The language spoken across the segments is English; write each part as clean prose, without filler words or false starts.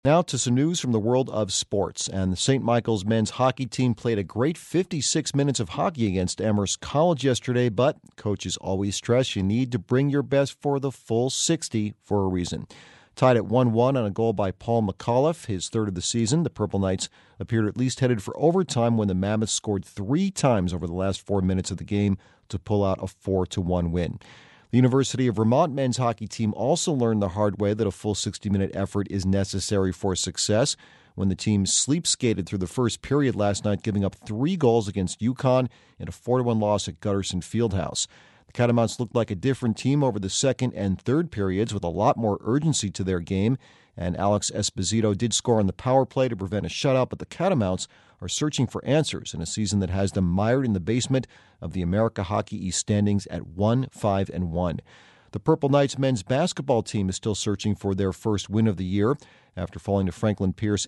Now to some news from the world of sports. And the St. Michael's men's hockey team played a great 56 minutes of hockey against Amherst College yesterday, but coaches always stress you need to bring your best for the full 60 for a reason. Tied at 1-1 on a goal by Paul McAuliffe, his third of the season, the Purple Knights appeared at least headed for overtime when the Mammoths scored 3 times over the last 4 minutes of the game to pull out a 4-1 win. The University of Vermont men's hockey team also learned the hard way that a full 60-minute effort is necessary for success when the team sleep-skated through the first period last night, giving up 3 goals against UConn in a 4-1 loss at Gutterson Fieldhouse. The Catamounts looked like a different team over the second and third periods with a lot more urgency to their game, and Alex Esposito did score on the power play to prevent a shutout, but the Catamounts are searching for answers in a season that has them mired in the basement of the America Hockey East standings at 1-5-1. The Purple Knights men's basketball team is still searching for their first win of the year after falling to Franklin Pierce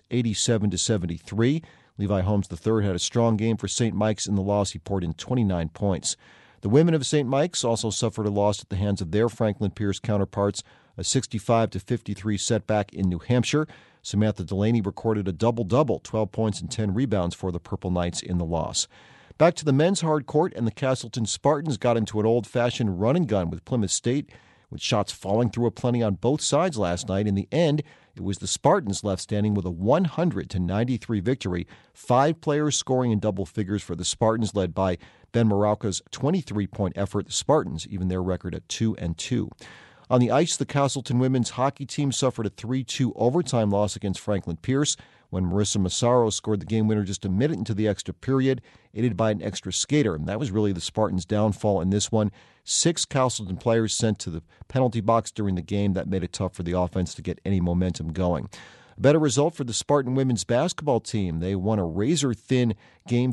87-73. Levi Holmes III had a strong game for St. Mike's in the loss. He poured in 29 points. The women of St. Mike's also suffered a loss at the hands of their Franklin Pierce counterparts, a 65-53 setback in New Hampshire. Samantha Delaney recorded a double-double, 12 points and 10 rebounds for the Purple Knights in the loss. Back to the men's hard court, and the Castleton Spartans got into an old-fashioned run-and-gun with Plymouth State, with shots falling through a plenty on both sides last night. In the end, it was the Spartans left standing with a 100-93 victory, 5 players scoring in double figures for the Spartans, led by Ben Marauka's 23-point effort. The Spartans even their record at 2-2. On the ice, the Castleton women's hockey team suffered a 3-2 overtime loss against Franklin Pierce when Marissa Massaro scored the game winner just a minute into the extra period, aided by an extra skater. And that was really the Spartans' downfall in this one. 6 Castleton players sent to the penalty box during the game. That made it tough for the offense to get any momentum going. A better result for the Spartan women's basketball team. They won a razor-thin game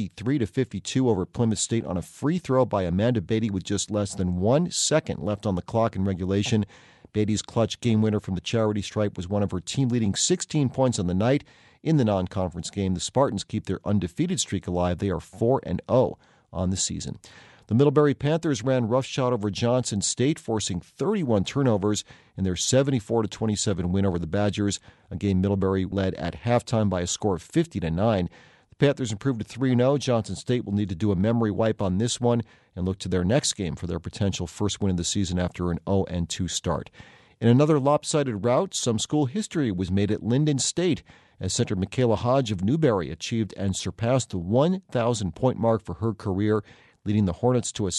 53-52 over Plymouth State on a free throw by Amanda Beatty with just less than 1 second left on the clock in regulation. Beatty's clutch game winner from the charity stripe was one of her team-leading 16 points on the night. In the non-conference game, the Spartans keep their undefeated streak alive. They are 4-0 on the season. The Middlebury Panthers ran roughshod over Johnson State, forcing 31 turnovers in their 74-27 win over the Badgers, a game Middlebury led at halftime by a score of 50-9. The Panthers improved to 3-0. Johnson State will need to do a memory wipe on this one and look to their next game for their potential first win of the season after an 0-2 start. In another lopsided rout, some school history was made at Linden State as center Michaela Hodge of Newberry achieved and surpassed the 1,000-point mark for her career, leading the Hornets to a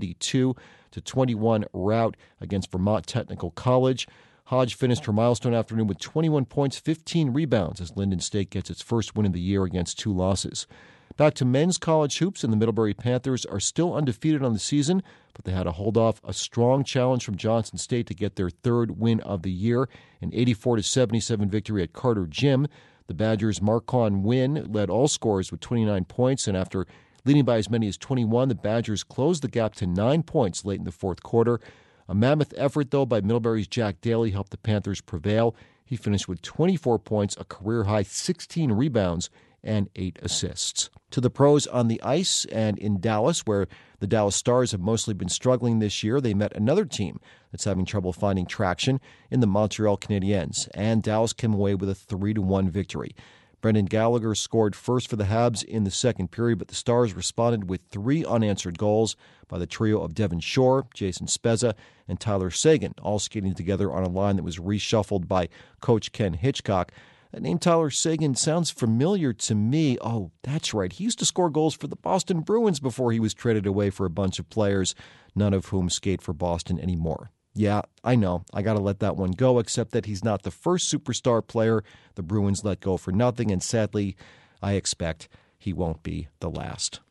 72-21 rout against Vermont Technical College. Hodge finished her milestone afternoon with 21 points, 15 rebounds as Linden State gets its first win of the year against 2 losses. Back to men's college hoops, and the Middlebury Panthers are still undefeated on the season, but they had to hold off a strong challenge from Johnson State to get their 3rd win of the year, an 84-77 victory at Carter Gym. The Badgers' Marquand Wynn led all scorers with 29 points, and after leading by as many as 21, the Badgers closed the gap to 9 points late in the fourth quarter. A mammoth effort, though, by Middlebury's Jack Daly helped the Panthers prevail. He finished with 24 points, a career-high 16 rebounds, and 8 assists. To the pros on the ice and in Dallas, where the Dallas Stars have mostly been struggling this year, they met another team that's having trouble finding traction in the Montreal Canadiens, and Dallas came away with a 3-1 victory. Brendan Gallagher scored first for the Habs in the second period, but the Stars responded with 3 unanswered goals by the trio of Devin Shore, Jason Spezza, and Tyler Seguin, all skating together on a line that was reshuffled by coach Ken Hitchcock. That name Tyler Seguin sounds familiar to me. Oh, that's right. He used to score goals for the Boston Bruins before he was traded away for a bunch of players, none of whom skate for Boston anymore. Yeah, I know. I got to let that one go, except that he's not the first superstar player the Bruins let go for nothing, and sadly, I expect he won't be the last.